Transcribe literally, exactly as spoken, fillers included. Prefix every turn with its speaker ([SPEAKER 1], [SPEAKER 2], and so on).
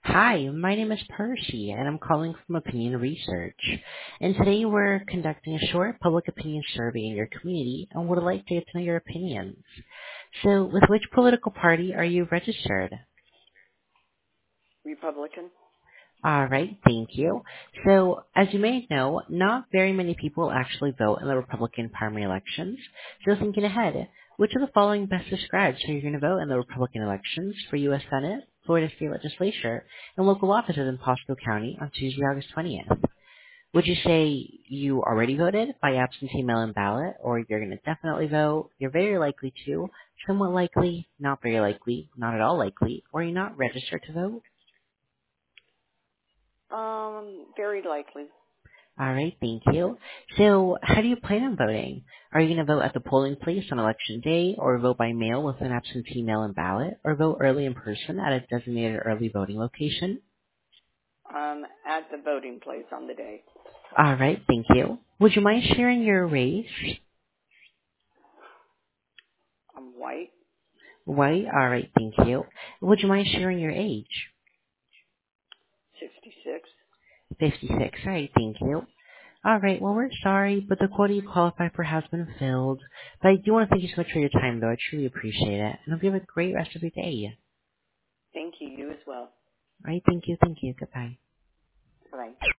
[SPEAKER 1] Hi, my name is Percy, and I'm calling from Opinion Research. And today we're conducting a short public opinion survey in your community and would like to get to know your opinions. So, with which political party are you registered?
[SPEAKER 2] Republican.
[SPEAKER 1] All right, thank you. So, as you may know, not very many people actually vote in the Republican primary elections. So, thinking ahead, which of the following best describes how you're going to vote in the Republican elections for U S Senate, Florida State Legislature, and local offices in Pasco County on Tuesday, August twentieth? Would you say you already voted by absentee mail-in ballot, or you're going to definitely vote, you're very likely to, somewhat likely, not very likely, not at all likely, or you're not registered to vote?
[SPEAKER 2] Um, very likely.
[SPEAKER 1] All right, thank you. So, how do you plan on voting? Are you going to vote at the polling place on election day, or vote by mail with an absentee mail-in ballot, or vote early in person at a designated early voting location?
[SPEAKER 2] Um, at the voting place on the day.
[SPEAKER 1] All right, thank you. Would you mind sharing your race?
[SPEAKER 2] I'm white.
[SPEAKER 1] White? All right, thank you. Would you mind sharing your age?
[SPEAKER 2] sixty-six.
[SPEAKER 1] fifty-six. All right, thank you. All right, well, we're sorry, but the quota you qualify for has been filled. But I do want to thank you so much for your time, though. I truly appreciate it. And I hope you have a great rest of your day.
[SPEAKER 2] Thank you. You as well.
[SPEAKER 1] All right, thank you, thank you. Goodbye.
[SPEAKER 2] Bye.